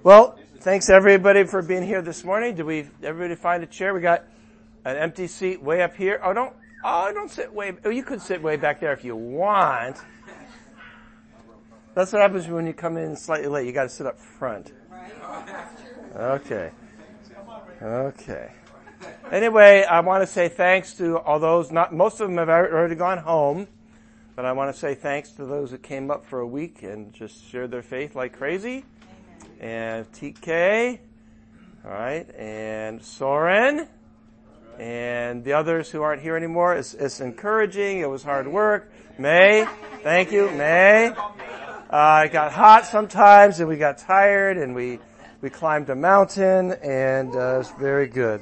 Well, thanks everybody for being here this morning. Did everybody find a chair? We got an empty seat way up here. Don't sit you could sit way back there if you want. That's what happens when you come in slightly late. You got to sit up front. Okay. Anyway, I want to say thanks to all those, most of them have already gone home, but I want to say thanks to those that came up for a week and just shared their faith like crazy. And TK, all right, and Soren, and the others who aren't here anymore. It's encouraging. It was hard work. May, thank you, May. It got hot sometimes, and we got tired, and we climbed a mountain, and it was very good.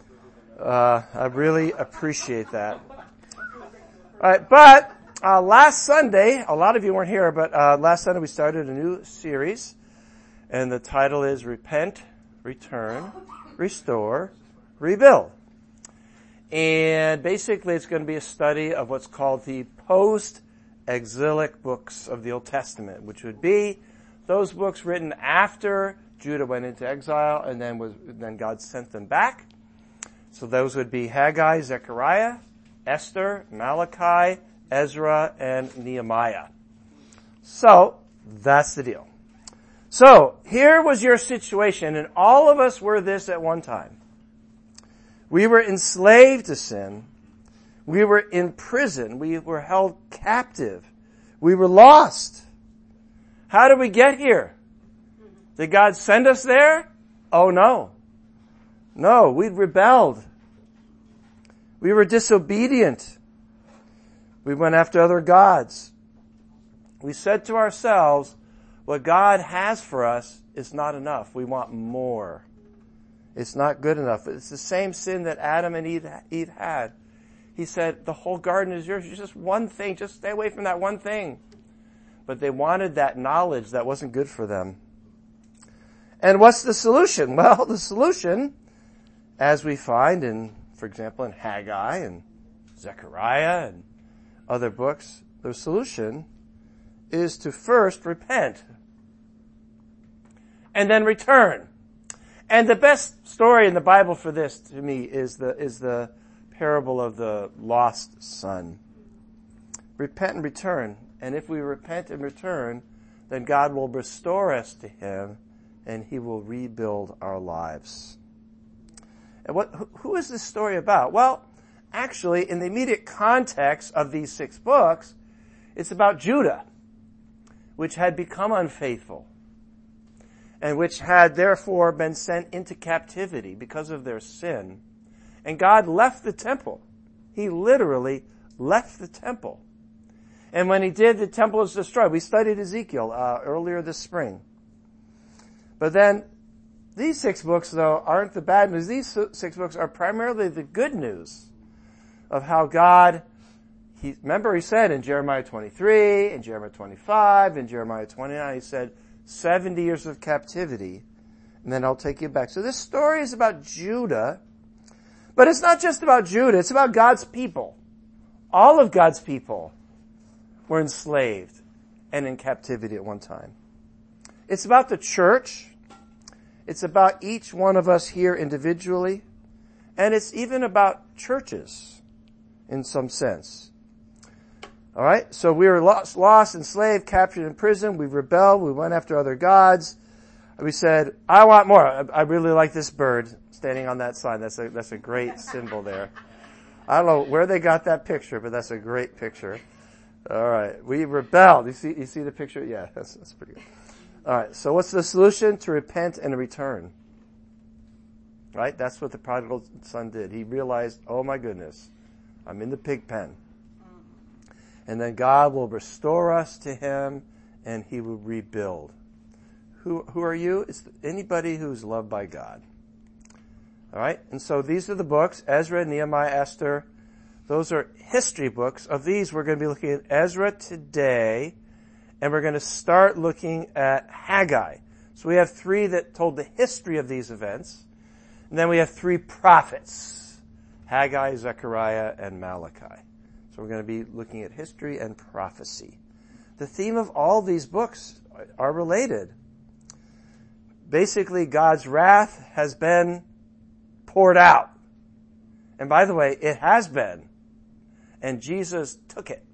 I really appreciate that. All right, but last Sunday, a lot of you weren't here, but last Sunday we started a new series. And the title is Repent, Return, Restore, Rebuild. And basically it's going to be a study of what's called the post-exilic books of the Old Testament, which would be those books written after Judah went into exile and then God sent them back. So those would be Haggai, Zechariah, Esther, Malachi, Ezra, and Nehemiah. So that's the deal. So, here was your situation, and all of us were this at one time. We were enslaved to sin. We were in prison. We were held captive. We were lost. How did we get here? Did God send us there? Oh, no. No, we'd rebelled. We were disobedient. We went after other gods. We said to ourselves, what God has for us is not enough. We want more. It's not good enough. It's the same sin that Adam and Eve had. He said, the whole garden is yours. It's just one thing. Just stay away from that one thing. But they wanted that knowledge that wasn't good for them. And what's the solution? Well, the solution, as we find in, for example, in Haggai and Zechariah and other books, the solution is to first repent and then return. And the best story in the Bible for this to me is the parable of the lost son. Repent and return. And if we repent and return, then God will restore us to him and he will rebuild our lives. And who is this story about? Well, actually, in the immediate context of these 6 books, it's about Judah, which had become unfaithful and which had therefore been sent into captivity because of their sin. And God left the temple. He literally left the temple. And when he did, the temple was destroyed. We studied Ezekiel earlier this spring. But then these 6 books, though, aren't the bad news. These 6 books are primarily the good news of how God, remember he said in Jeremiah 23, in Jeremiah 25, in Jeremiah 29, he said, 70 years of captivity, and then I'll take you back. So this story is about Judah, but it's not just about Judah, it's about God's people. All of God's people were enslaved and in captivity at one time. It's about the church. It's about each one of us here individually, and it's even about churches in some sense. All right, so we were lost, enslaved, captured in prison. We rebelled. We went after other gods. We said, "I want more." I really like this bird standing on that sign. That's a great symbol there. I don't know where they got that picture, but that's a great picture. All right, we rebelled. You see the picture? Yeah, that's pretty good. All right, so what's the solution? To repent and return. Right? That's what the prodigal son did. He realized, oh my goodness, I'm in the pig pen. And then God will restore us to him and he will rebuild. Who are you? It's anybody who's loved by God. All right? And so these are the books, Ezra, Nehemiah, Esther. Those are history books. Of these, we're going to be looking at Ezra today, and we're going to start looking at Haggai. So we have 3 that told the history of these events, and then we have 3 prophets, Haggai, Zechariah, and Malachi. So we're going to be looking at history and prophecy. The theme of all these books are related. Basically, God's wrath has been poured out. And by the way, it has been. And Jesus took it.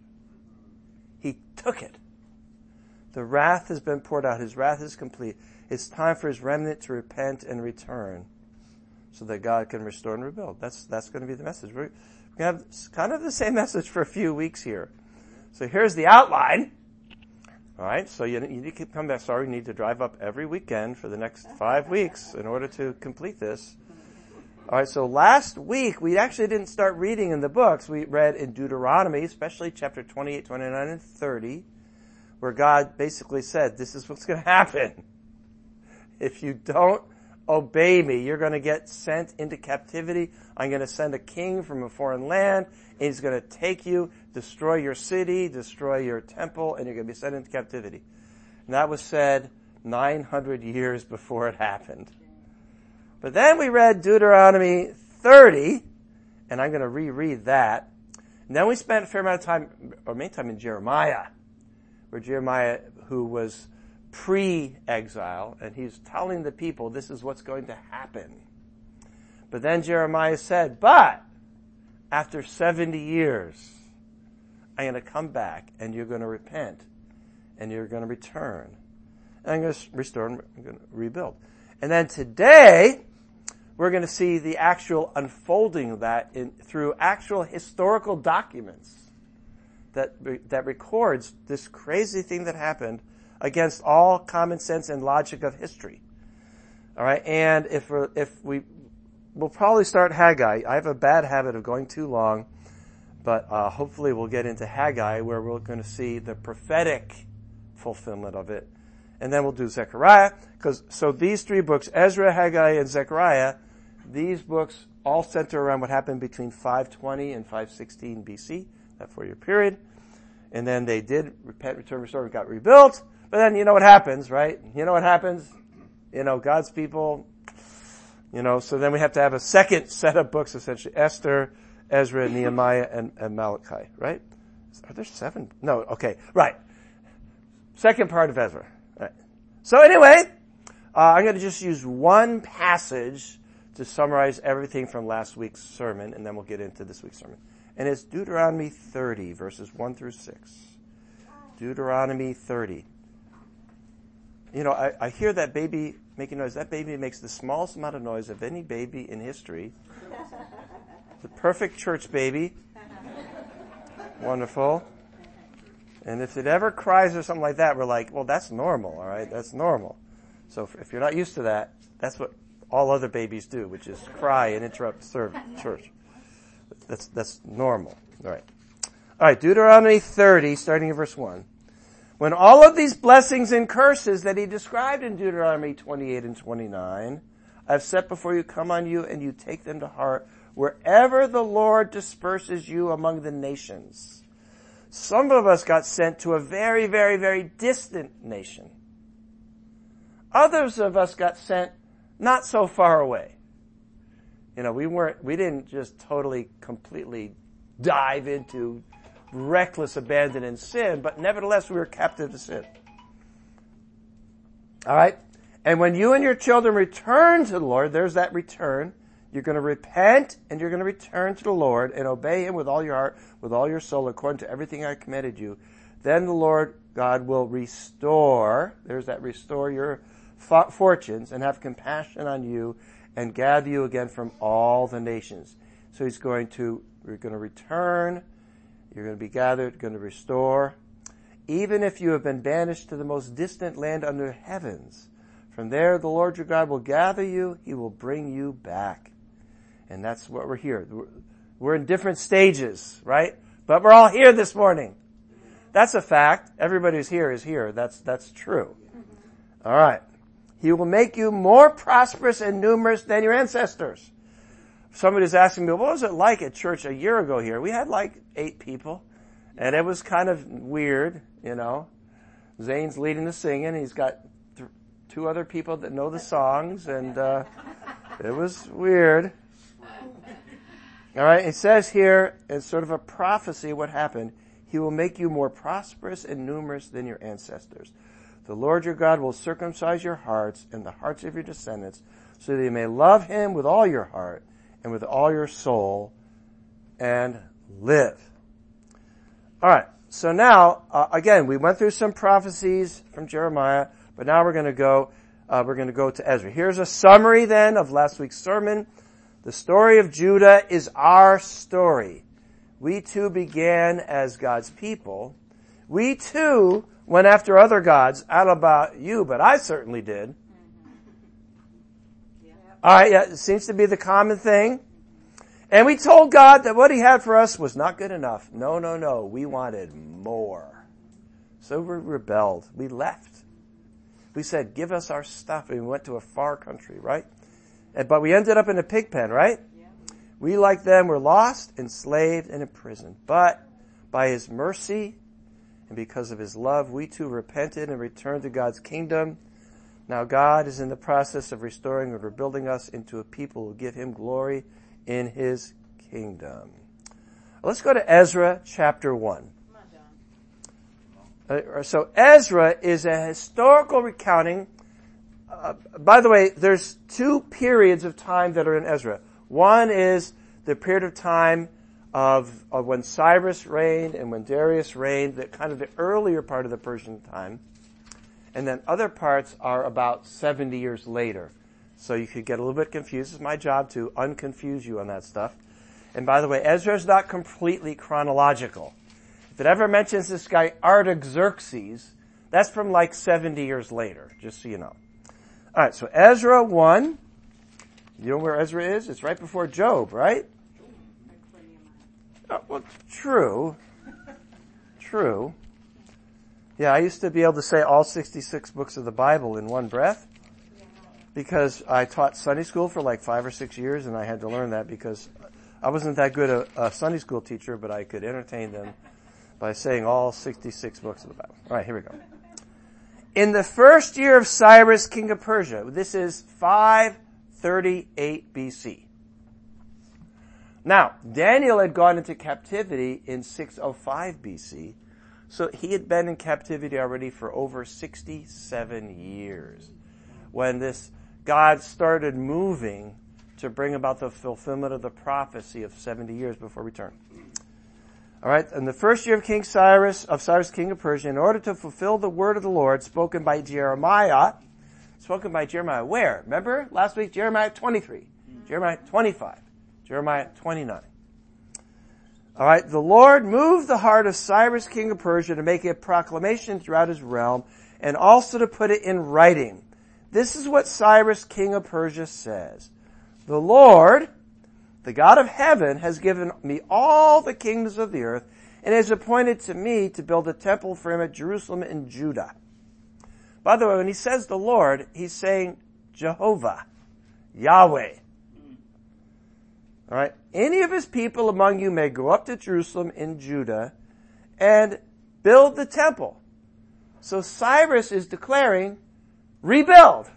He took it. The wrath has been poured out. His wrath is complete. It's time for his remnant to repent and return so that God can restore and rebuild. That's going to be the message. We're going to have kind of the same message for a few weeks here. So here's the outline. All right, so you need to come back. Sorry, you need to drive up every weekend for the next 5 weeks in order to complete this. All right, so last week we actually didn't start reading in the books. We read in Deuteronomy, especially chapter 28, 29, and 30, where God basically said, this is what's going to happen. If you don't obey me, you're going to get sent into captivity. I'm going to send a king from a foreign land, and he's going to take you, destroy your city, destroy your temple, and you're going to be sent into captivity. And that was said 900 years before it happened. But then we read Deuteronomy 30, and I'm going to reread that. And then we spent a fair amount of time, or main time in Jeremiah, where Jeremiah, who was pre-exile, and he's telling the people this is what's going to happen. But then Jeremiah said, but after 70 years, I'm going to come back, and you're going to repent, and you're going to return. And I'm going to restore and I'm going to rebuild. And then today, we're going to see the actual unfolding of that through actual historical documents that records this crazy thing that happened against all common sense and logic of history. All right, and we'll probably start Haggai. I have a bad habit of going too long, but hopefully we'll get into Haggai, where we're going to see the prophetic fulfillment of it. And then we'll do Zechariah, so these 3 books, Ezra, Haggai, and Zechariah, these books all center around what happened between 520 and 516 BC, that 4-year period. And then they did repent, return, restore, and got rebuilt. But then you know what happens, right? You know what happens? God's people, so then we have to have a second set of books, essentially, Esther, Ezra, Nehemiah, and Malachi, right? Are there 7? No, okay, right. Second part of Ezra. Right. So anyway, I'm going to just use one passage to summarize everything from last week's sermon, and then we'll get into this week's sermon. And it's Deuteronomy 30, verses 1 through 6. Deuteronomy 30. I hear that baby making noise. That baby makes the smallest amount of noise of any baby in history. The perfect church baby. Wonderful. And if it ever cries or something like that, we're like, well, that's normal, all right? That's normal. So if you're not used to that, that's what all other babies do, which is cry and interrupt church. That's normal. All right, Deuteronomy 30, starting in verse 1. When all of these blessings and curses that he described in Deuteronomy 28 and 29, I've set before you, come on you, and you take them to heart wherever the Lord disperses you among the nations. Some of us got sent to a very, very, very distant nation. Others of us got sent not so far away. We didn't just totally, completely dive into reckless abandon in sin, but nevertheless we were captive to sin. All right? And when you and your children return to the Lord, there's that return. You're going to repent and you're going to return to the Lord and obey him with all your heart, with all your soul, according to everything I commanded you. Then the Lord God will restore, there's that restore your fortunes and have compassion on you and gather you again from all the nations. So we're going to return, you're going to be gathered, going to restore. Even if you have been banished to the most distant land under heavens, from there the Lord your God will gather you, he will bring you back. And that's what we're here. We're in different stages, right? But we're all here this morning. That's a fact. Everybody who's here is here. That's true. All right. He will make you more prosperous and numerous than your ancestors. Somebody's asking me, what was it like at church a year ago here? We had like 8 people, and it was kind of weird, Zane's leading the singing. He's got 2 other people that know the songs, and it was weird. All right, it says here, it's sort of a prophecy what happened. He will make you more prosperous and numerous than your ancestors. The Lord your God will circumcise your hearts and the hearts of your descendants, so that you may love him with all your heart and with all your soul and live. All right. So now, again, we went through some prophecies from Jeremiah, but now we're going to go to Ezra. Here's a summary then of last week's sermon. The story of Judah is our story. We too began as God's people. We too went after other gods. I don't know about you, but I certainly did. All right, yeah, it seems to be the common thing. And we told God that what he had for us was not good enough. No. We wanted more. So we rebelled. We left. We said, give us our stuff. And we went to a far country, right? But we ended up in a pig pen, right? Yeah. We, like them, were lost, enslaved, and imprisoned. But by his mercy and because of his love, we too repented and returned to God's kingdom. Now God is in the process of restoring and rebuilding us into a people who give him glory in his kingdom. Let's go to Ezra chapter 1. So Ezra is a historical recounting. By the way, there's two periods of time that are in Ezra. One is the period of time of when Cyrus reigned and when Darius reigned, the kind of the earlier part of the Persian time. And then other parts are about 70 years later. So you could get a little bit confused. It's my job to unconfuse you on that stuff. And by the way, Ezra is not completely chronological. If it ever mentions this guy Artaxerxes, that's from like 70 years later, just so you know. All right, so Ezra 1. You know where Ezra is? It's right before Job, right? Oh, well, true. True. Yeah, I used to be able to say all 66 books of the Bible in one breath because I taught Sunday school for like 5 or 6 years, and I had to learn that because I wasn't that good a Sunday school teacher, but I could entertain them by saying all 66 books of the Bible. All right, here we go. In the first year of Cyrus, king of Persia, this is 538 BC. Now, Daniel had gone into captivity in 605 BC, so he had been in captivity already for over 67 years when this God started moving to bring about the fulfillment of the prophecy of 70 years before return. All right, in the first year of Cyrus, king of Persia, in order to fulfill the word of the Lord spoken by Jeremiah where? Remember last week, Jeremiah 23, Jeremiah 25, Jeremiah 29. All right, the Lord moved the heart of Cyrus, king of Persia, to make a proclamation throughout his realm and also to put it in writing. This is what Cyrus, king of Persia, says. The Lord, the God of heaven, has given me all the kingdoms of the earth and has appointed to me to build a temple for him at Jerusalem in Judah. By the way, when he says the Lord, he's saying Jehovah, Yahweh. All right. Any of his people among you may go up to Jerusalem in Judah and build the temple. So Cyrus is declaring, rebuild.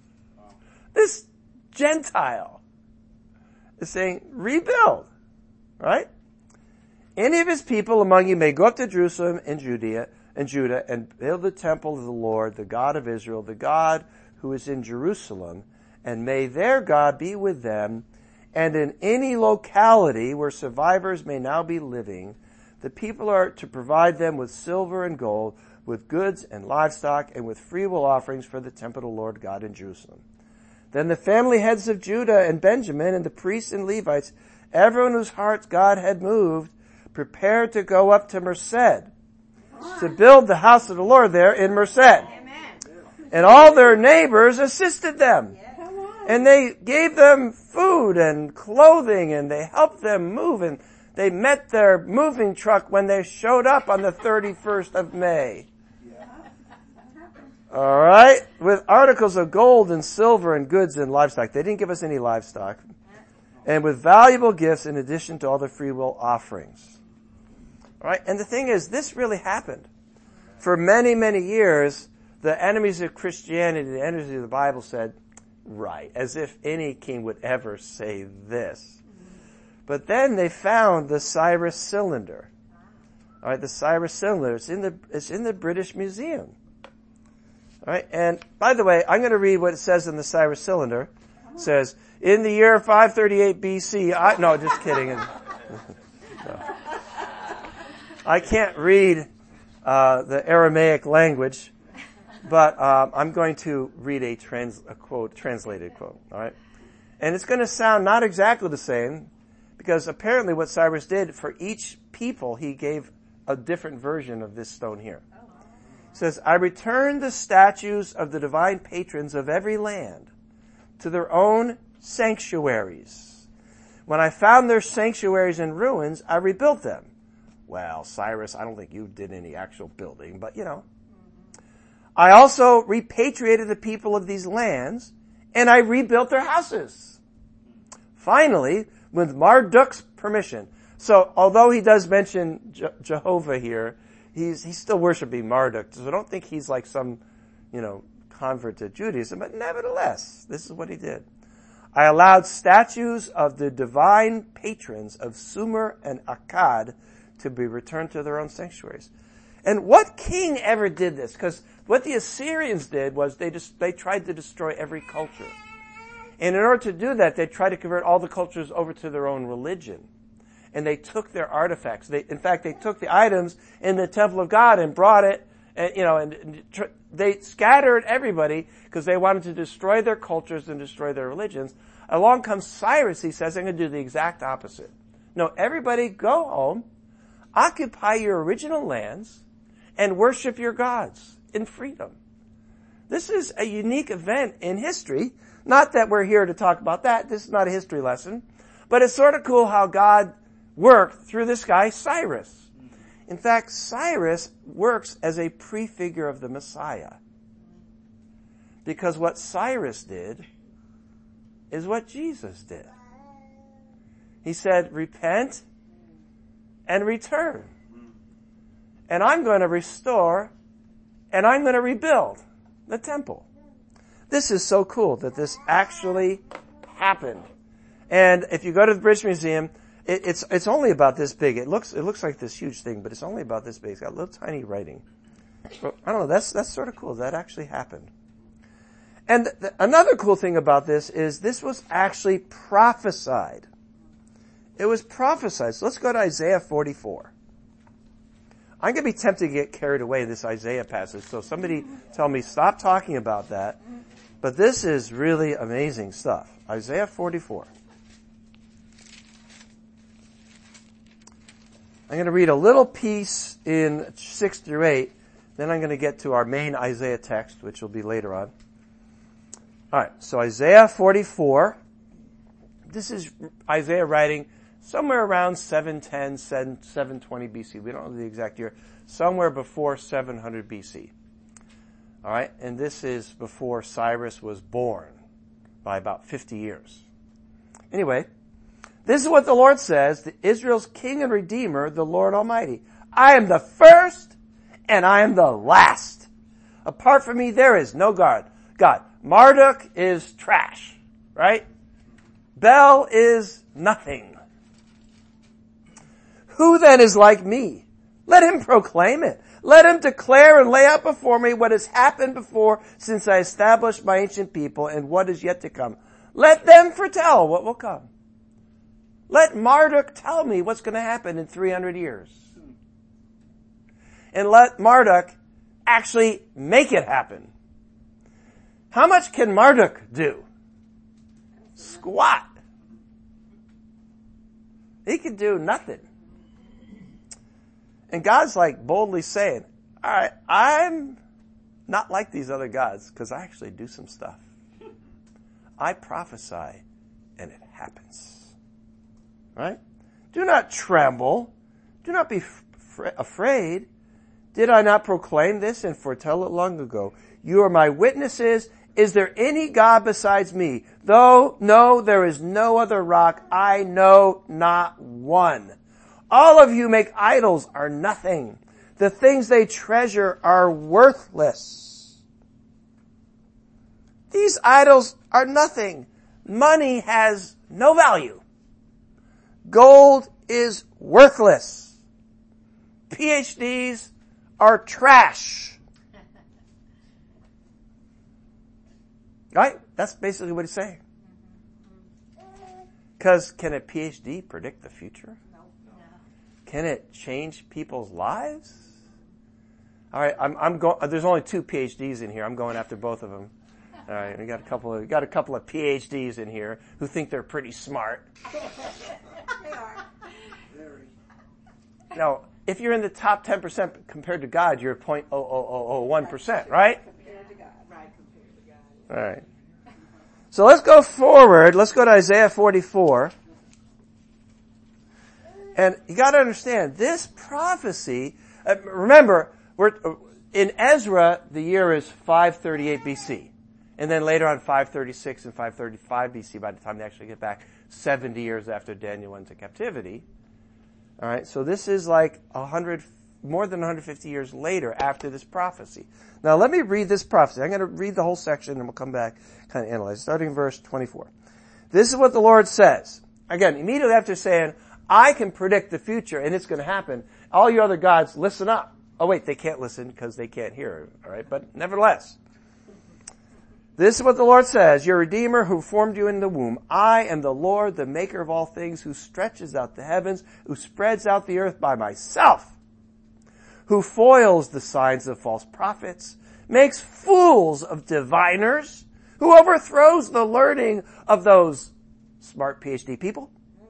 This Gentile is saying, rebuild. Right? Any of his people among you may go up to Jerusalem in Judah and build the temple of the Lord, the God of Israel, the God who is in Jerusalem, and may their God be with them. And in any locality where survivors may now be living, the people are to provide them with silver and gold, with goods and livestock, and with freewill offerings for the temple of the Lord God in Jerusalem. Then the family heads of Judah and Benjamin and the priests and Levites, everyone whose hearts God had moved, prepared to go up to Merced, to build the house of the Lord there in Merced. And all their neighbors assisted them. And they gave them food and clothing, and they helped them move, and they met their moving truck when they showed up on the 31st of May. All right? With articles of gold and silver and goods and livestock. They didn't give us any livestock. And with valuable gifts in addition to all the freewill offerings. All right? And the thing is, this really happened. For many, many years, the enemies of Christianity, the enemies of the Bible said, right, as if any king would ever say this. But then they found the Cyrus cylinder. All right, the Cyrus cylinder. It's in the British Museum. All right. And by the way, I'm going to read what it says in the Cyrus Cylinder. It says, in the year 538 BC, no, just kidding. No. I can't read the Aramaic language, but I'm going to read a translated quote. All right. And it's going to sound not exactly the same, because apparently what Cyrus did, for each people, he gave a different version of this stone here. It says, I returned the statues of the divine patrons of every land to their own sanctuaries. When I found their sanctuaries in ruins, I rebuilt them. Well, Cyrus, I don't think you did any actual building, but I also repatriated the people of these lands, and I rebuilt their houses. Finally, with Marduk's permission. So, although he does mention Jehovah here, he's still worshiping Marduk. So I don't think he's like some, convert to Judaism, but nevertheless, this is what he did. I allowed statues of the divine patrons of Sumer and Akkad to be returned to their own sanctuaries. And what king ever did this? Because what the Assyrians did was they tried to destroy every culture. And in order to do that, they tried to convert all the cultures over to their own religion. And they took their artifacts. In fact, they took the items in the temple of God and brought it, and they scattered everybody because they wanted to destroy their cultures and destroy their religions. Along comes Cyrus, he says, I'm going to do the exact opposite. No, everybody go home, occupy your original lands, and worship your gods in freedom. This is a unique event in history. Not that we're here to talk about that. This is not a history lesson. But it's sort of cool how God worked through this guy, Cyrus. In fact, Cyrus works as a prefigure of the Messiah. Because what Cyrus did is what Jesus did. He said, repent and return. And I'm going to restore and I'm going to rebuild the temple. This is so cool that this actually happened. And if you go to the British Museum, it's only about this big. It looks like this huge thing, but it's only about this big. It's got little tiny writing. Well, I don't know. That's sort of cool. That actually happened. And another cool thing about this is this was actually prophesied. It was prophesied. So let's go to Isaiah 44. I'm going to be tempted to get carried away in this Isaiah passage. So somebody tell me, stop talking about that. But this is really amazing stuff. Isaiah 44. I'm going to read a little piece in 6 through 8. Then I'm going to get to our main Isaiah text, which will be later on. All right, so Isaiah 44. This is Isaiah writing somewhere around 710, 720 BC. We don't know the exact year. Somewhere before 700 BC. All right, and this is before Cyrus was born by about 50 years. Anyway, this is what the Lord says, Israel's King and Redeemer, the Lord Almighty. I am the first and I am the last. Apart from me, there is no God. Marduk is trash, right? Bel is nothing. Who then is like me? Let him proclaim it. Let him declare and lay out before me what has happened before since I established my ancient people and what is yet to come. Let them foretell what will come. Let Marduk tell me what's going to happen in 300 years. And let Marduk actually make it happen. How much can Marduk do? Squat. He can do nothing. And God's like boldly saying, all right, I'm not like these other gods because I actually do some stuff. I prophesy and it happens. Right? Do not tremble. Do not be afraid. Did I not proclaim this and foretell it long ago? You are my witnesses. Is there any God besides me? Though, no, there is no other rock. I know not one. All of you make idols are nothing. The things they treasure are worthless. These idols are nothing. Money has no value. Gold is worthless. PhDs are trash. Right? That's basically what he's saying. Because can a PhD predict the future? No. Can it change people's lives? All right, I'm going. There's only 2 PhDs in here. I'm going after both of them. All right, we got a couple of PhDs in here who think they're pretty smart. They are. Very. Now, if you're in the top 10% compared to God, you're 0.00001%, right? Compared to God. Right, compared to God. All right. So let's go forward. Let's go to Isaiah 44. And you got to understand, this prophecy, remember, we're in Ezra, the year is 538 BC. And then later on 536 and 535 BC by the time they actually get back, 70 years after Daniel went into captivity. All right, so this is like more than 150 years later after this prophecy. Now let me read this prophecy. I'm going to read the whole section and we'll come back, kind of analyze, starting in verse 24. This is what the Lord says. Again, immediately after saying, I can predict the future and it's going to happen. All you other gods, listen up. Oh wait, they can't listen because they can't hear. All right, but nevertheless. This is what the Lord says, your Redeemer who formed you in the womb. I am the Lord, the maker of all things, who stretches out the heavens, who spreads out the earth by myself, who foils the signs of false prophets, makes fools of diviners, who overthrows the learning of those smart PhD people,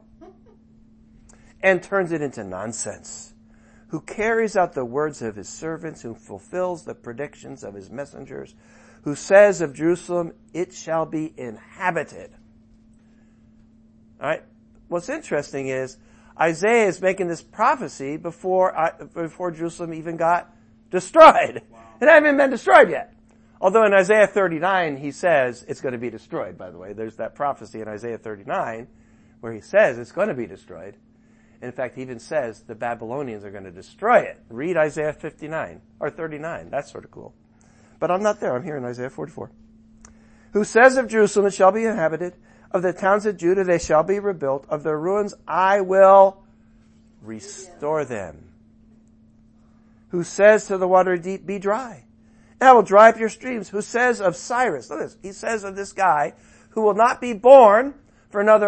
and turns it into nonsense, who carries out the words of his servants, who fulfills the predictions of his messengers, who says of Jerusalem, it shall be inhabited. All right. What's interesting is Isaiah is making this prophecy before Jerusalem even got destroyed. Wow. It hasn't even been destroyed yet. Although in Isaiah 39 he says it's going to be destroyed, by the way. There's that prophecy in Isaiah 39 where he says it's going to be destroyed. In fact, he even says the Babylonians are going to destroy it. Read Isaiah 59 or 39. That's sort of cool. But I'm not there. I'm here in Isaiah 44. Who says of Jerusalem, it shall be inhabited. Of the towns of Judah, they shall be rebuilt. Of their ruins, I will restore them. Who says to the watery deep, be dry. And I will dry up your streams. Who says of Cyrus, look at this. He says of this guy who will not be born for another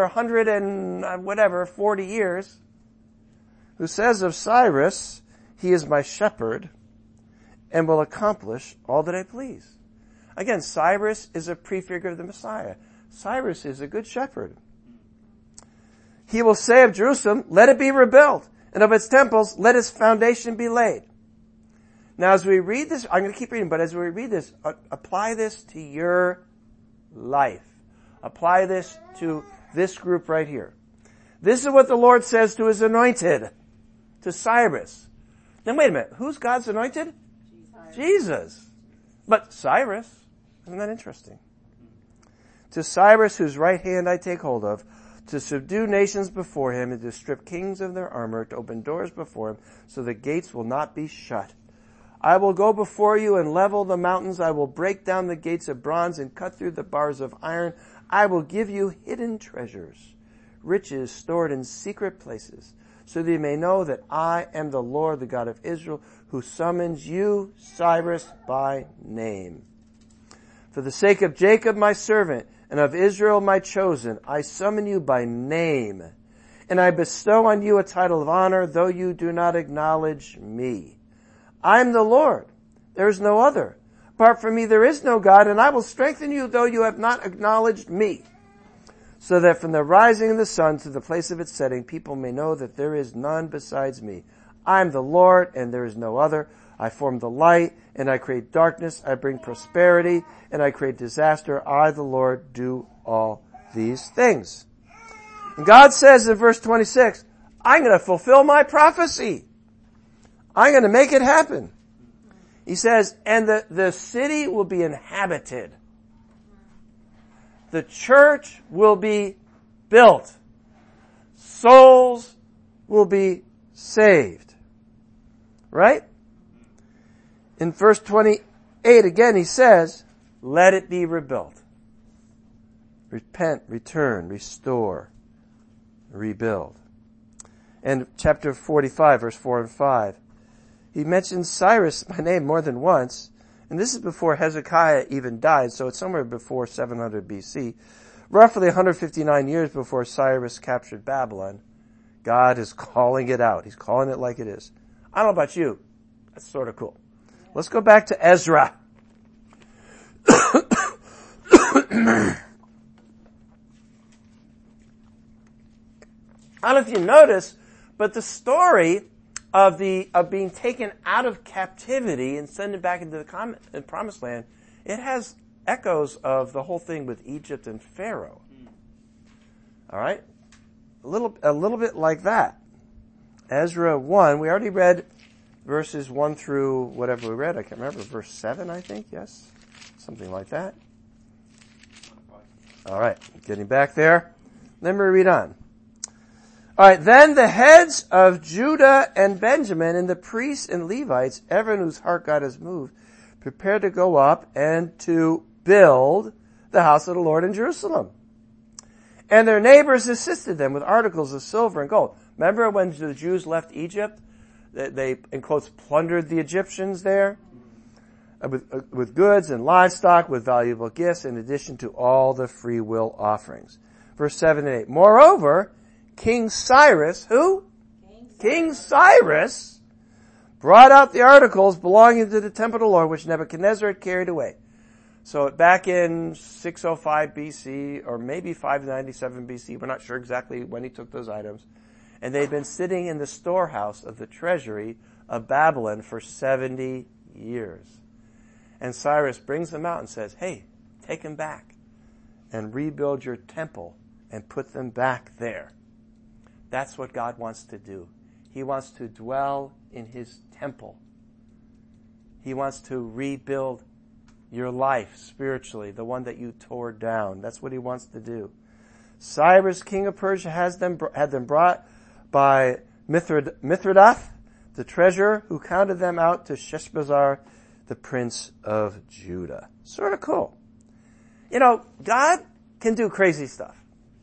40 years. Who says of Cyrus, he is my shepherd, and will accomplish all that I please. Again, Cyrus is a prefigure of the Messiah. Cyrus is a good shepherd. He will say of Jerusalem, let it be rebuilt, and of its temples, let its foundation be laid. Now as we read this, I'm going to keep reading, but as we read this, apply this to your life. Apply this to this group right here. This is what the Lord says to his anointed, to Cyrus. Then wait a minute, who's God's anointed? Jesus. But Cyrus, isn't that interesting? To Cyrus, whose right hand I take hold of, to subdue nations before him, and to strip kings of their armor, to open doors before him, so the gates will not be shut. I will go before you and level the mountains. I will break down the gates of bronze and cut through the bars of iron. I will give you hidden treasures, riches stored in secret places, so that you may know that I am the Lord, the God of Israel, who summons you, Cyrus, by name. For the sake of Jacob, my servant, and of Israel, my chosen, I summon you by name, and I bestow on you a title of honor, though you do not acknowledge me. I am the Lord. There is no other. Apart from me, there is no God, and I will strengthen you, though you have not acknowledged me, so that from the rising of the sun to the place of its setting, people may know that there is none besides me. I am the Lord, and there is no other. I form the light, and I create darkness. I bring prosperity, and I create disaster. I, the Lord, do all these things. And God says in verse 26, I'm going to fulfill my prophecy. I'm going to make it happen. He says, and the city will be inhabited. The church will be built. Souls will be saved. Right? In verse 28 again he says, let it be rebuilt. Repent, return, restore, rebuild. And chapter 45 verse 4 and 5. He mentions Cyrus by name more than once. And this is before Hezekiah even died, so it's somewhere before 700 BC. Roughly 159 years before Cyrus captured Babylon. God is calling it out. He's calling it like it is. I don't know about you. That's sort of cool. Let's go back to Ezra. I don't know if you notice, but the story of being taken out of captivity and sent back into the promised land, it has echoes of the whole thing with Egypt and Pharaoh. All right? A little bit like that. Ezra 1, we already read verses 1 through whatever we read. I can't remember. Verse 7, I think. Yes. Something like that. All right. Getting back there. Let me read on. All right. Then the heads of Judah and Benjamin and the priests and Levites, everyone whose heart God has moved, prepared to go up and to build the house of the Lord in Jerusalem. And their neighbors assisted them with articles of silver and gold. Remember when the Jews left Egypt? They, in quotes, plundered the Egyptians there with goods and livestock, with valuable gifts, in addition to all the free will offerings. Verse 7 and 8. Moreover, King Cyrus, who? King Cyrus brought out the articles belonging to the temple of the Lord, which Nebuchadnezzar had carried away. So back in 605 BC, or maybe 597 BC, we're not sure exactly when he took those items, and they'd been sitting in the storehouse of the treasury of Babylon for 70 years. And Cyrus brings them out and says, hey, take them back and rebuild your temple and put them back there. That's what God wants to do. He wants to dwell in his temple. He wants to rebuild your life spiritually, the one that you tore down. That's what he wants to do. Cyrus, king of Persia, had them brought by Mithridath, the treasurer, who counted them out to Sheshbazzar, the prince of Judah. Sort of cool. You know, God can do crazy stuff.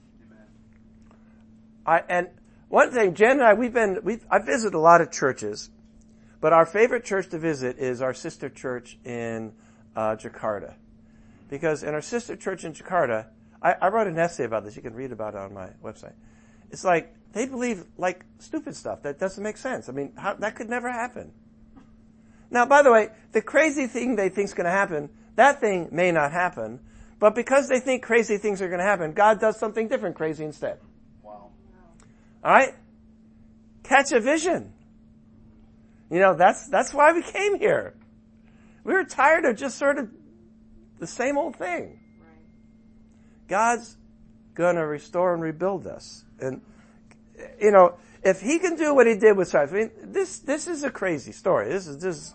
And one thing, Jen and I, I visit a lot of churches, but our favorite church to visit is our sister church in Jakarta. Because in our sister church in Jakarta, I wrote an essay about this. You can read about it on my website. It's like, they believe like stupid stuff that doesn't make sense. I mean, that could never happen. Now, by the way, the crazy thing they think is going to happen, that thing may not happen, but because they think crazy things are going to happen, God does something different crazy instead. Wow. All right? Catch a vision. You know, that's why we came here. We were tired of just sort of the same old thing. Right. God's going to restore and rebuild us. And, you know, if he can do what he did with Cyrus, I mean, this is a crazy story. This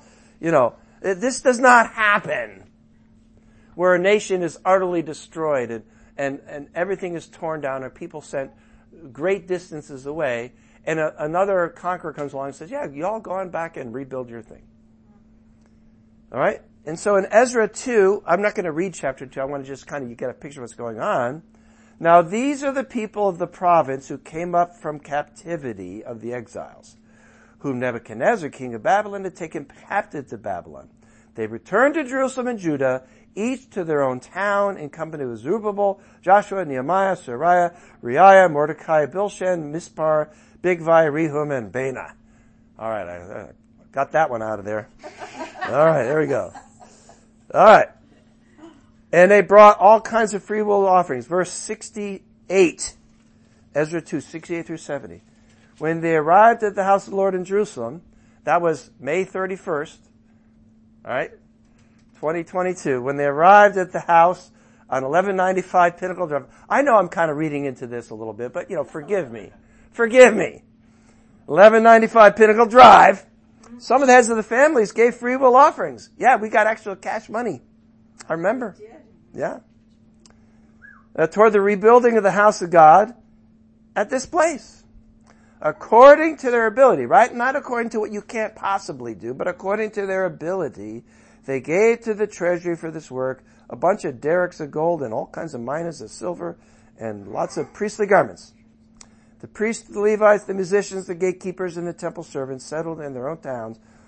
does not happen where a nation is utterly destroyed and everything is torn down and people sent great distances away, and another conqueror comes along and says, yeah, you all go on back and rebuild your thing. All right? And so in Ezra 2, I'm not going to read chapter 2. I want to just kind of get a picture of what's going on. Now these are the people of the province who came up from captivity of the exiles, whom Nebuchadnezzar, king of Babylon, had taken captive to Babylon. They returned to Jerusalem and Judah, each to their own town, in company with Zerubbabel, Joshua, Nehemiah, Sariah, Reiah, Mordecai, Bilshan, Mispar, Bigvai, Rehum, and Baanah. All right, I got that one out of there. All right, there we go. All right. And they brought all kinds of free will offerings. Verse 68, Ezra 2, 68 through 70. When they arrived at the house of the Lord in Jerusalem, that was May 31st, all right, 2022. When they arrived at the house on 1195 Pinnacle Drive. I know I'm kind of reading into this a little bit, but, you know, forgive me. Forgive me. 1195 Pinnacle Drive. Some of the heads of the families gave free will offerings. Yeah, we got actual cash money. I remember. Yeah. Toward the rebuilding of the house of God at this place. According to their ability, right? Not according to what you can't possibly do, but according to their ability, they gave to the treasury for this work a bunch of derricks of gold and all kinds of minas of silver and lots of priestly garments. The priests, the Levites, the musicians, the gatekeepers, and the temple servants settled in their own towns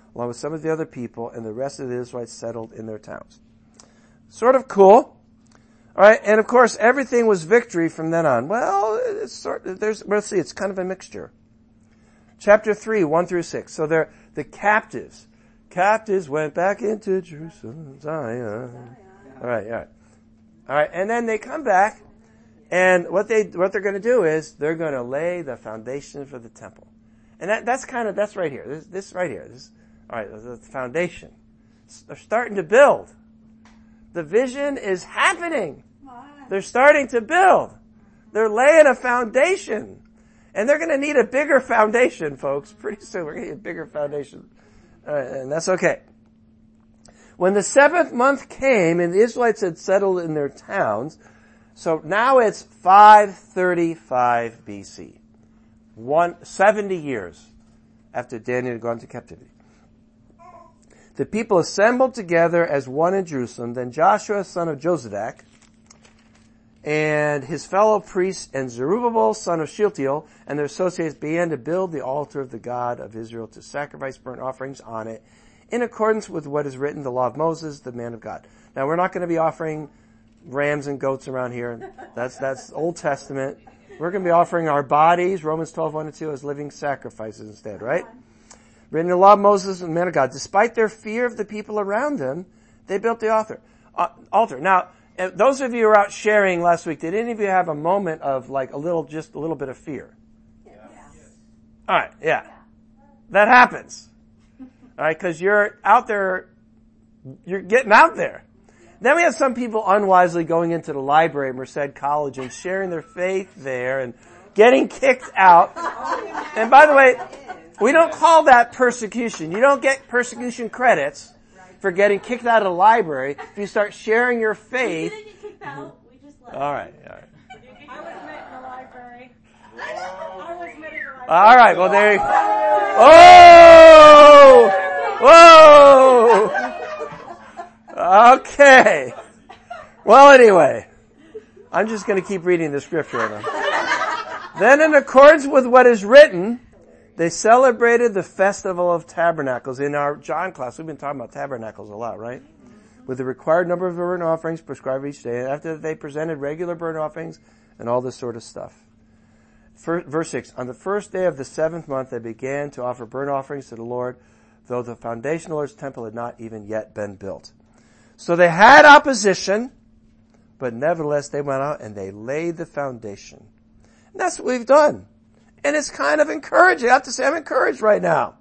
along with some of the other people, and the rest of the Israelites settled in their towns. Sort of cool. All right, and of course, everything was victory from then on. Well, let's see, it's kind of a mixture. Chapter 3, 1 through 6. So they're the captives. Captives went back into Jerusalem, Zion. All right. And then they come back, and what they're going to do is they're going to lay the foundation for the temple, and that's right here. This right here. All right, the foundation. They're starting to build. The vision is happening. They're starting to build. They're laying a foundation. And they're going to need a bigger foundation, folks. Pretty soon we're going to need a bigger foundation. And that's okay. When the 7th month came and the Israelites had settled in their towns, so now it's 535 BC. 70 years after Daniel had gone to captivity. The people assembled together as one in Jerusalem. Then Joshua, son of Jozadak, and his fellow priests, and Zerubbabel, son of Shealtiel, and their associates began to build the altar of the God of Israel to sacrifice burnt offerings on it, in accordance with what is written, the law of Moses, the man of God. Now, we're not going to be offering rams and goats around here. That's Old Testament. We're going to be offering our bodies, Romans 12, 1 and 2, as living sacrifices instead, right? Written in the law of Moses and the man of God. Despite their fear of the people around them, they built the altar. Now, those of you who were out sharing last week, did any of you have a moment of like just a little bit of fear? Yeah. All right, yeah. That happens. All right, because you're out there, you're getting out there. Then we have some people unwisely going into the library at Merced College and sharing their faith there and getting kicked out. And by the way, we don't call that persecution. You don't get persecution credits for getting kicked out of the library if you start sharing your faith. We didn't get kicked out. We just left. All right. I was met in the library. I was met in the library. All right, well there you go. Whoa! Okay. Well, anyway, I'm just going to keep reading the scripture. Then in accordance with what is written, they celebrated the Festival of Tabernacles. In our John class, we've been talking about tabernacles a lot, right? With the required number of burnt offerings prescribed each day. And after that, they presented regular burnt offerings and all this sort of stuff. Verse 6, on the first day of the 7th month, they began to offer burnt offerings to the Lord, though the foundation of the Lord's temple had not even yet been built. So they had opposition, but nevertheless they went out and they laid the foundation. And that's what we've done. And it's kind of encouraging. I have to say I'm encouraged right now.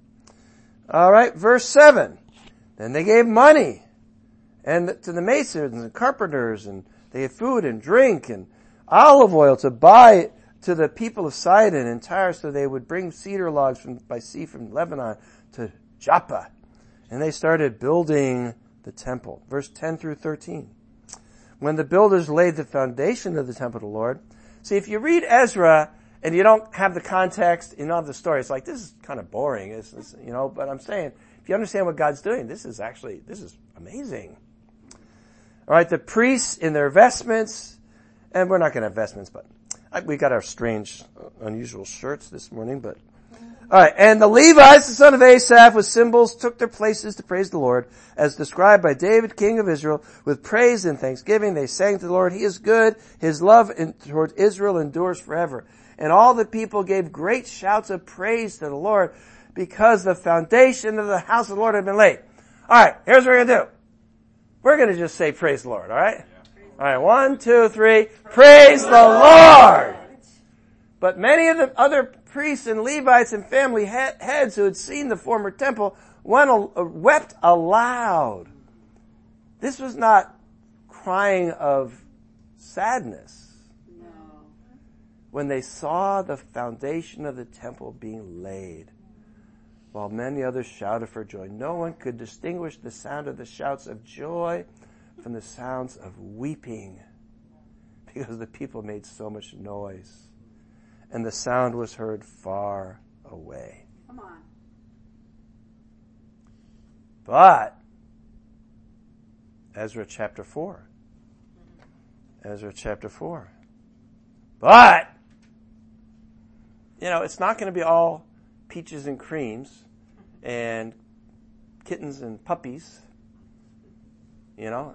All right, verse 7. Then they gave money and to the masons and carpenters, and they gave food and drink and olive oil to buy to the people of Sidon and Tyre, so they would bring cedar logs by sea from Lebanon to Joppa. And they started building the temple. Verse 10 through 13. When the builders laid the foundation of the temple of the Lord. See, if you read Ezra and you don't have the context, you don't have the story, it's like, this is kind of boring, but I'm saying, if you understand what God's doing, this is amazing. All right, the priests in their vestments, and we're not going to have vestments, but we got our strange, unusual shirts this morning, but all right, and the Levites, the son of Asaph, with cymbals, took their places to praise the Lord, as described by David, king of Israel. With praise and thanksgiving, they sang to the Lord, He is good, His love toward Israel endures forever. And all the people gave great shouts of praise to the Lord, because the foundation of the house of the Lord had been laid. All right, here's what we're going to do. We're going to just say praise the Lord, all right? All right, 1, 2, 3, praise the Lord! But many of the other priests and Levites and family heads who had seen the former temple wept aloud. This was not crying of sadness. No. When they saw the foundation of the temple being laid, while many others shouted for joy. No one could distinguish the sound of the shouts of joy from the sounds of weeping, because the people made so much noise. And the sound was heard far away. Come on. But, Ezra chapter 4. But, it's not going to be all peaches and creams and kittens and puppies. You know,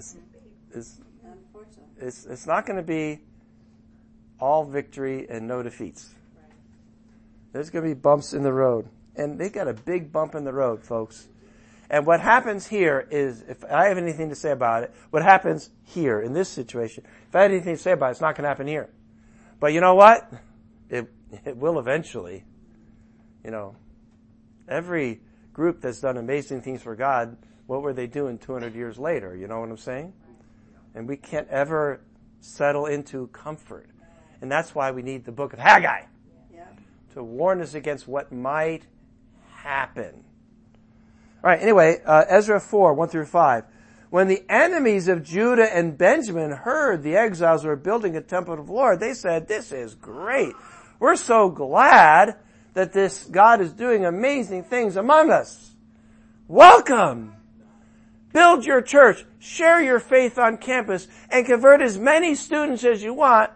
it's not going to be all victory and no defeats. There's going to be bumps in the road. And they got a big bump in the road, folks. And what happens here is, if I have anything to say about it, what happens here in this situation, if I had anything to say about it, it's not going to happen here. But you know what? It will eventually. You know, every group that's done amazing things for God, what were they doing 200 years later? You know what I'm saying? And we can't ever settle into comfort. And that's why we need the book of Haggai to warn us against what might happen. All right, anyway, Ezra 4, 1 through 5. When the enemies of Judah and Benjamin heard the exiles were building a temple of the Lord, they said, this is great. We're so glad that this God is doing amazing things among us. Welcome. Build your church, share your faith on campus, and convert as many students as you want.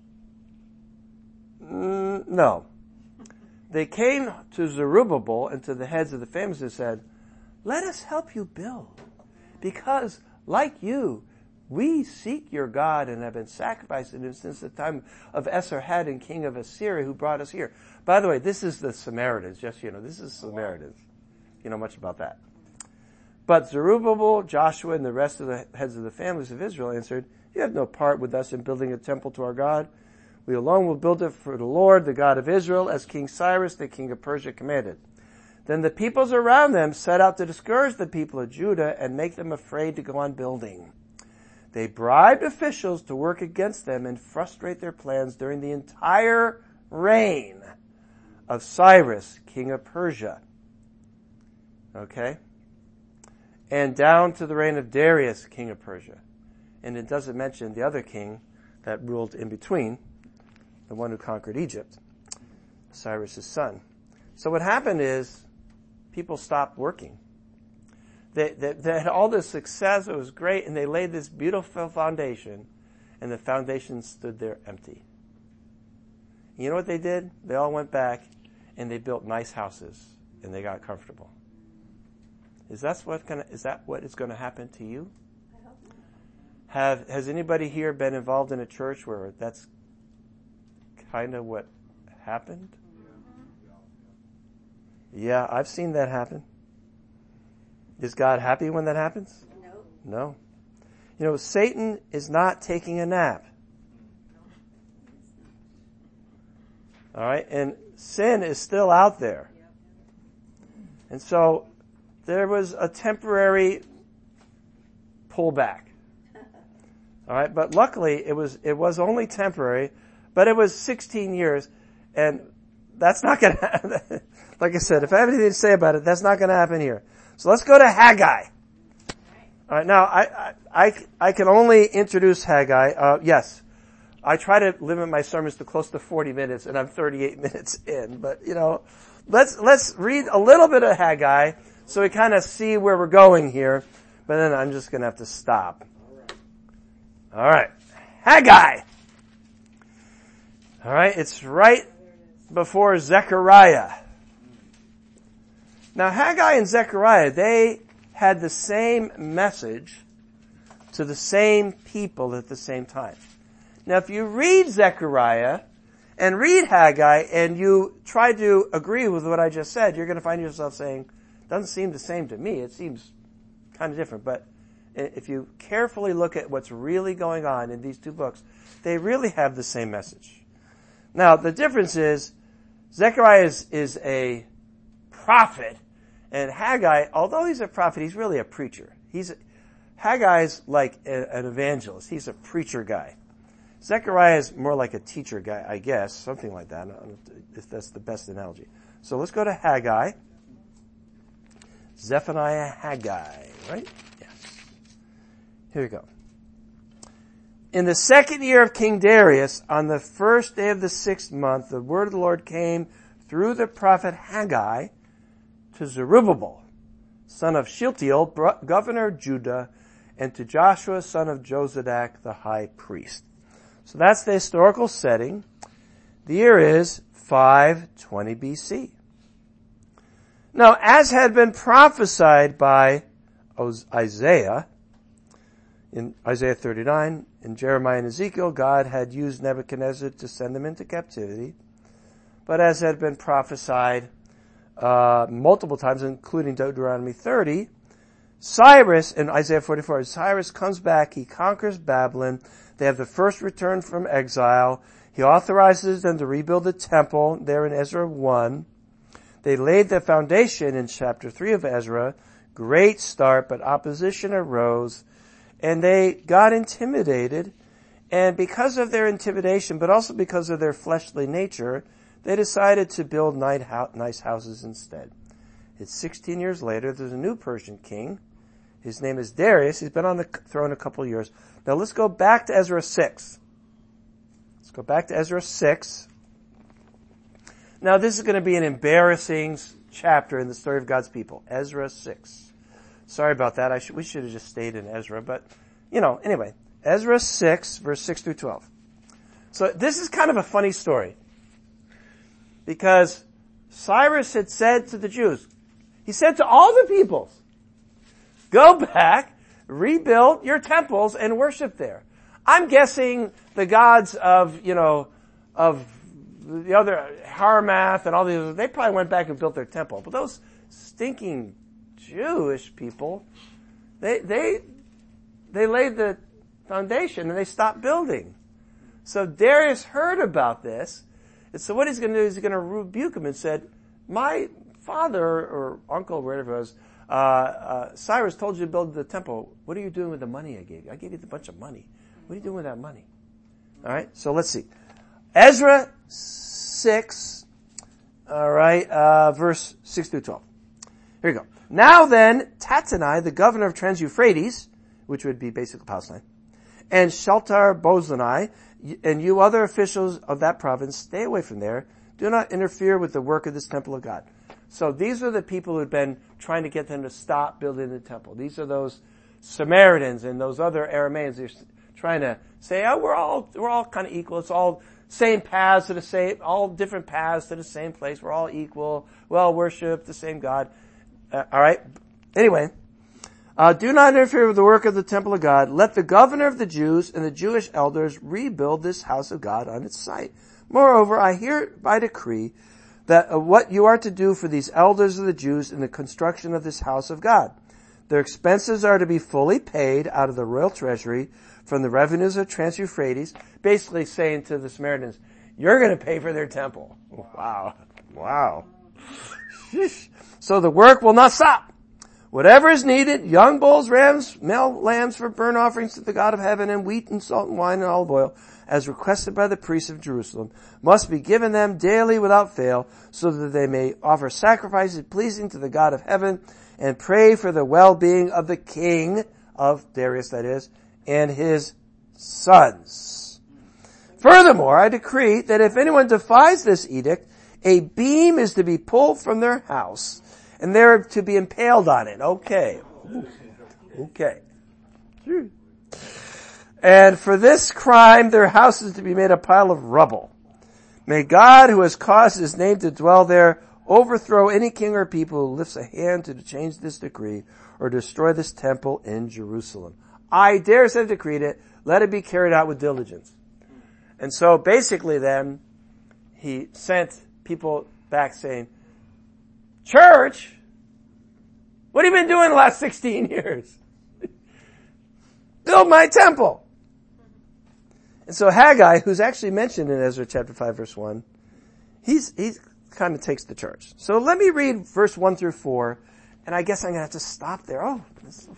No. They came to Zerubbabel and to the heads of the families and said, let us help you build, because like you, we seek your God and have been sacrificing him since the time of Esarhaddon, king of Assyria, who brought us here. By the way, this is the Samaritans, just so you know, this is Samaritans. You know much about that. But Zerubbabel, Joshua, and the rest of the heads of the families of Israel answered, you have no part with us in building a temple to our God. We alone will build it for the Lord, the God of Israel, as King Cyrus, the king of Persia, commanded. Then the peoples around them set out to discourage the people of Judah and make them afraid to go on building. They bribed officials to work against them and frustrate their plans during the entire reign of Cyrus, king of Persia. Okay? And down to the reign of Darius, king of Persia. And it doesn't mention the other king that ruled in between, the one who conquered Egypt, Cyrus' son. So what happened is people stopped working. They had all this success, it was great, and they laid this beautiful foundation, and the foundation stood there empty. You know what they did? They all went back, and they built nice houses, and they got comfortable. Is that what is going to happen to you? I hope not. Has anybody here been involved in a church where that's kind of what happened? Yeah, I've seen that happen. Is God happy when that happens? No. You know, Satan is not taking a nap. All right? And sin is still out there. And so there was a temporary pullback. All right? But luckily it was only temporary, but it was 16 years, and that's not going to happen. Like I said, if I have anything to say about it, that's not going to happen here. So let's go to Haggai. All right, now I can only introduce Haggai. Yes, I try to limit my sermons to close to 40 minutes, and I'm 38 minutes in. But you know, let's read a little bit of Haggai so we kind of see where we're going here. But then I'm just going to have to stop. All right, Haggai. All right, it's right before Zechariah. Now, Haggai and Zechariah, they had the same message to the same people at the same time. Now, if you read Zechariah and read Haggai and you try to agree with what I just said, you're going to find yourself saying, doesn't seem the same to me. It seems kind of different. But if you carefully look at what's really going on in these two books, they really have the same message. Now, the difference is Zechariah is a prophet, and Haggai, although he's a prophet, he's really a preacher. Haggai's like an evangelist. He's a preacher guy. Zechariah is more like a teacher guy, I guess, something like that. I don't know if that's the best analogy. So let's go to Haggai. Zephaniah, Haggai, right? Yes. Here we go. In the second year of King Darius, on the first day of the 6th month, the word of the Lord came through the prophet Haggai to Zerubbabel, son of Shealtiel, governor of Judah, and to Joshua, son of Jozadak, the high priest. So that's the historical setting. The year is 520 BC. Now, as had been prophesied by Isaiah, in Isaiah 39, in Jeremiah and Ezekiel, God had used Nebuchadnezzar to send them into captivity. But as had been prophesied multiple times, including Deuteronomy 30, Cyrus, in Isaiah 44, Cyrus comes back, he conquers Babylon, they have the first return from exile, he authorizes them to rebuild the temple, there in Ezra 1. They laid the foundation in chapter 3 of Ezra, great start, but opposition arose, and they got intimidated, and because of their intimidation, but also because of their fleshly nature, they decided to build nice houses instead. It's 16 years later, there's a new Persian king. His name is Darius. He's been on the throne a couple of years. Now let's go back to Ezra 6. Let's go back to Ezra 6. Now this is going to be an embarrassing chapter in the story of God's people. Ezra 6. Sorry about that. We should have just stayed in Ezra, but, anyway. Ezra 6, verse 6 through 12. So this is kind of a funny story. Because Cyrus had said to the Jews, he said to all the peoples, go back, rebuild your temples, and worship there. I'm guessing the gods of the other Harmath and all the others, they probably went back and built their temple. But those stinking Jewish people, they laid the foundation and they stopped building. So Darius heard about this, and so what he's going to do is he's going to rebuke him and said, my father or uncle, wherever it was, Cyrus told you to build the temple. What are you doing with the money I gave you? I gave you a bunch of money. What are you doing with that money? All right, so let's see. Ezra 6, all right, verse 6 through 12. Here we go. Now then, Tattenai, the governor of Trans-Euphrates, which would be basically Palestine, and Shaltar-Bozenai, and you other officials of that province, stay away from there. Do not interfere with the work of this temple of God. So these are the people who had been trying to get them to stop building the temple. These are those Samaritans and those other Arameans. They're trying to say, oh, we're all kind of equal. It's all same paths to the same, all different paths to the same place. We're all equal. We all worship the same God. All right. Anyway. Do not interfere with the work of the temple of God. Let the governor of the Jews and the Jewish elders rebuild this house of God on its site. Moreover, I hereby decree that what you are to do for these elders of the Jews in the construction of this house of God. Their expenses are to be fully paid out of the royal treasury from the revenues of Trans-Euphrates, basically saying to the Samaritans, you're going to pay for their temple. Wow. So the work will not stop. Whatever is needed, young bulls, rams, male lambs for burnt offerings to the God of heaven, and wheat and salt and wine and olive oil, as requested by the priests of Jerusalem, must be given them daily without fail, so that they may offer sacrifices pleasing to the God of heaven, and pray for the well-being of the king of Darius, that is, and his sons. Furthermore, I decree that if anyone defies this edict, a beam is to be pulled from their house, and they're to be impaled on it. Okay. And for this crime, their house is to be made a pile of rubble. May God, who has caused his name to dwell there, overthrow any king or people who lifts a hand to change this decree or destroy this temple in Jerusalem. I dare say decreed it. Let it be carried out with diligence. And so basically then, he sent people back saying, church, what have you been doing the last 16 years? Build my temple. And so Haggai, who's actually mentioned in Ezra chapter 5 verse 1, he kind of takes the charge. So let me read verse 1 through 4, and I guess I'm going to have to stop there. It's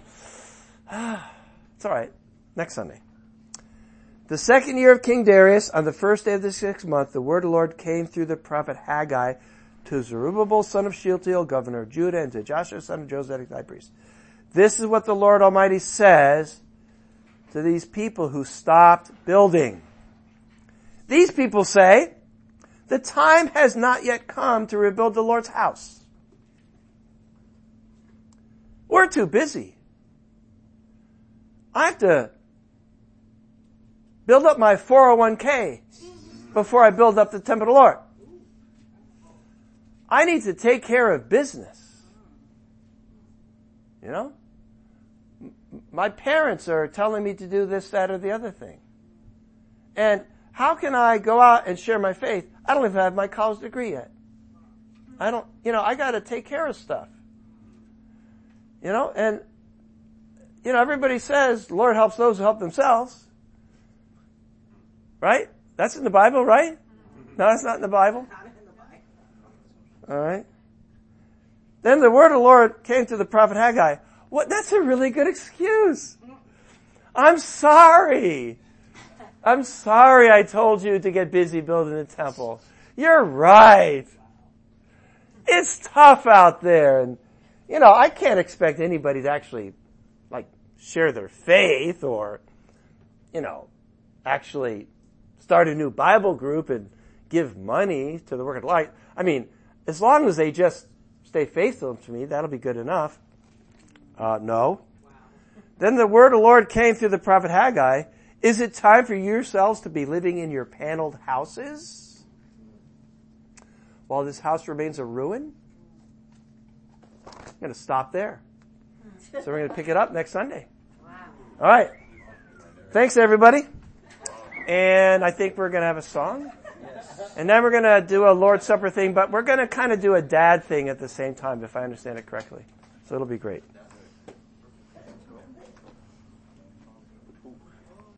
all right. Next Sunday. The second year of King Darius, on the first day of the 6th month, the word of the Lord came through the prophet Haggai to Zerubbabel, son of Shealtiel, governor of Judah, and to Joshua, son of Josedek, high priest. This is what the Lord Almighty says to these people who stopped building. These people say, the time has not yet come to rebuild the Lord's house. We're too busy. I have to build up my 401k before I build up the temple of the Lord. I need to take care of business. You know? My parents are telling me to do this, that, or the other thing. And how can I go out and share my faith? I don't even have my college degree yet. I gotta take care of stuff. And everybody says, the Lord helps those who help themselves. Right? That's in the Bible, right? No, that's not in the Bible. All right. Then the word of the Lord came to the prophet Haggai. What? That's a really good excuse. I'm sorry I told you to get busy building the temple. You're right. It's tough out there. And, I can't expect anybody to actually, share their faith or, actually start a new Bible group and give money to the work of the light. I mean, as long as they just stay faithful to me, that'll be good enough. No. Wow. Then the word of the Lord came through the prophet Haggai. Is it time for yourselves to be living in your paneled houses while this house remains a ruin? I'm going to stop there. So we're going to pick it up next Sunday. Wow. All right. Thanks, everybody. And I think we're going to have a song. And then we're going to do a Lord's Supper thing, but we're going to kind of do a dad thing at the same time, if I understand it correctly. So it'll be great.